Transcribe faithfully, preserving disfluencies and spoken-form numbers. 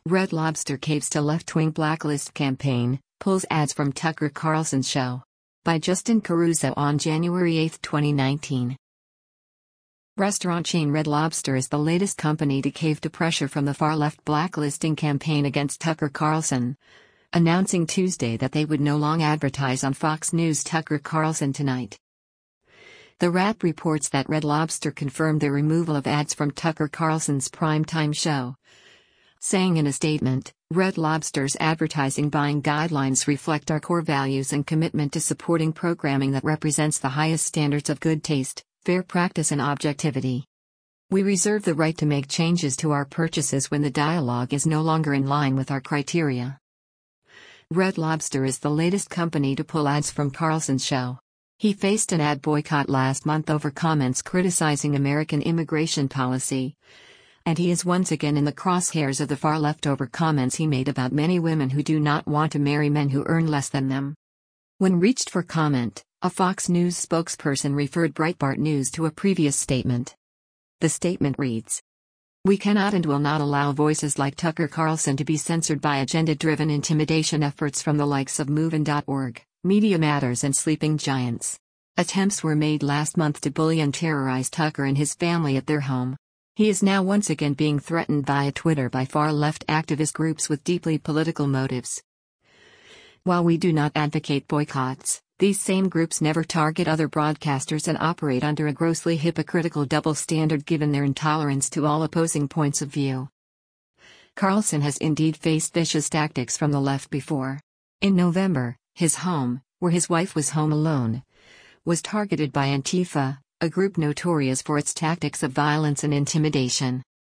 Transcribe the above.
Red Lobster caves to left-wing blacklist campaign, pulls ads from Tucker Carlson show. By Justin Caruso on January eighth, twenty nineteen. Restaurant chain Red Lobster is the latest company to cave to pressure from the far-left blacklisting campaign against Tucker Carlson, announcing Tuesday that they would no longer advertise on Fox News' Tucker Carlson Tonight. The Wrap reports that Red Lobster confirmed their removal of ads from Tucker Carlson's primetime show, saying in a statement, "Red Lobster's advertising buying guidelines reflect our core values and commitment to supporting programming that represents the highest standards of good taste, fair practice and objectivity. We reserve the right to make changes to our purchases when the dialogue is no longer in line with our criteria." Red Lobster is the latest company to pull ads from Carlson's show. He faced an ad boycott last month over comments criticizing American immigration policy, and he is once again in the crosshairs of the far left over comments he made about many women who do not want to marry men who earn less than them. When reached for comment, a Fox News spokesperson referred Breitbart News to a previous statement. The statement reads, "We cannot and will not allow voices like Tucker Carlson to be censored by agenda-driven intimidation efforts from the likes of MoveOn dot org, Media Matters and Sleeping Giants. Attempts were made last month to bully and terrorize Tucker and his family at their home. He is now once again being threatened via Twitter by far-left activist groups with deeply political motives. While we do not advocate boycotts, these same groups never target other broadcasters and operate under a grossly hypocritical double standard given their intolerance to all opposing points of view." Carlson has indeed faced vicious tactics from the left before. In November, his home, where his wife was home alone, was targeted by Antifa, a group notorious for its tactics of violence and intimidation.